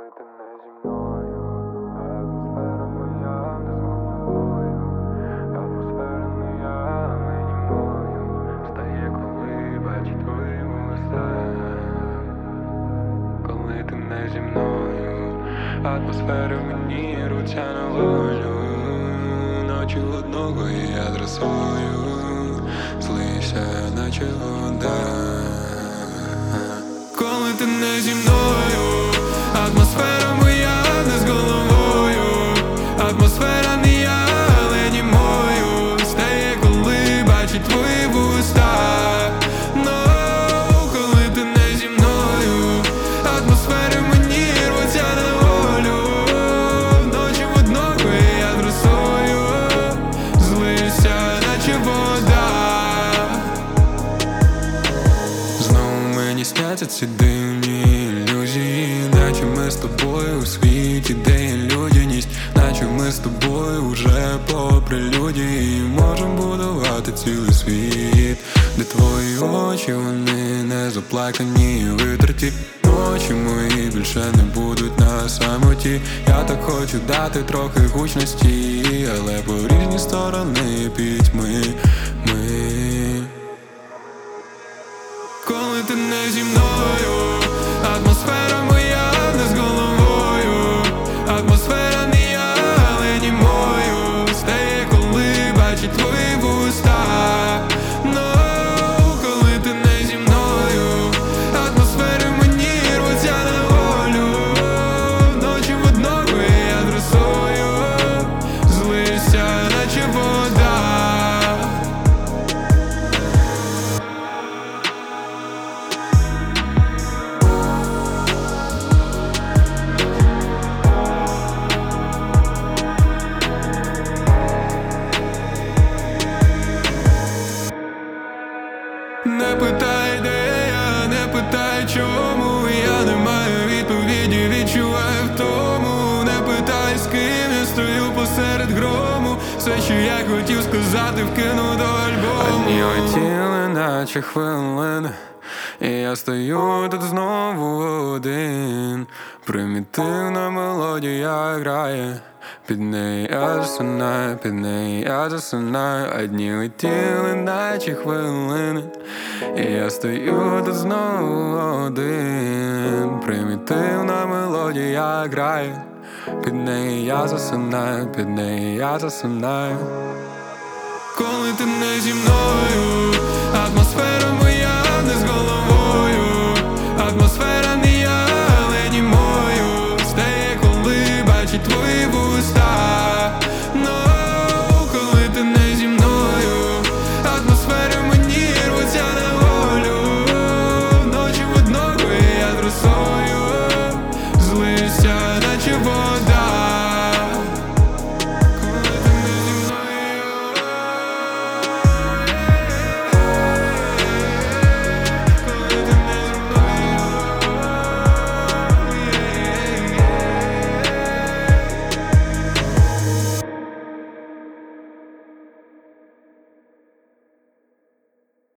Коли ти не зі мною, атмосфера моя не з головою, атмосфера моя мені мою стає, коли бачить твої вуста. Коли ти не зі мною, атмосфера мені руться на волю. Ночі одного і я дресую, злися, наче вода. Коли ти не зі мною, атмосфера моя не з головою, атмосфера не я, але не мою стає, коли бачить твої вуста. Но коли ти не зі мною, атмосфера мені рвуться на волю. Ночі в одного і я дресую, злися, наче вода. Знову мені сняться ці дивні ілюзії, наче ми з тобою у світі, де є людяність, наче ми з тобою уже попри люди можем будувати цілий світ, де твої очі, вони не заплакані і витерті. Ночі мої більше не будуть на самоті. Я так хочу дати трохи гучності, але по різні сторони пітьми ми. Коли ти не зі мною, атмосфера моя не з головою, атмосфера не я, але не мою стає, коли бачить твої вуста. Но коли ти не зі мною, атмосфера мені рвуться на волю. Ночі в одного і я дресую, злися, наче вода. Не питай, де я, не питай, чому я не маю відповіді, відчуваю втому. Не питай, з ким я стою посеред грому. Все, що я хотів сказати, вкину до альбому. Одні летіли, наче хвилини, і я стою тут знову один. Примітивна мелодія грає, під неї я засинаю, під неї я засинаю. Одні летіли, наче хвилини, і я стою тут знову один. Примітивна мелодія грає, під неї я засинаю, під неї я засинаю. Коли ти не зі мною, атмосфера моя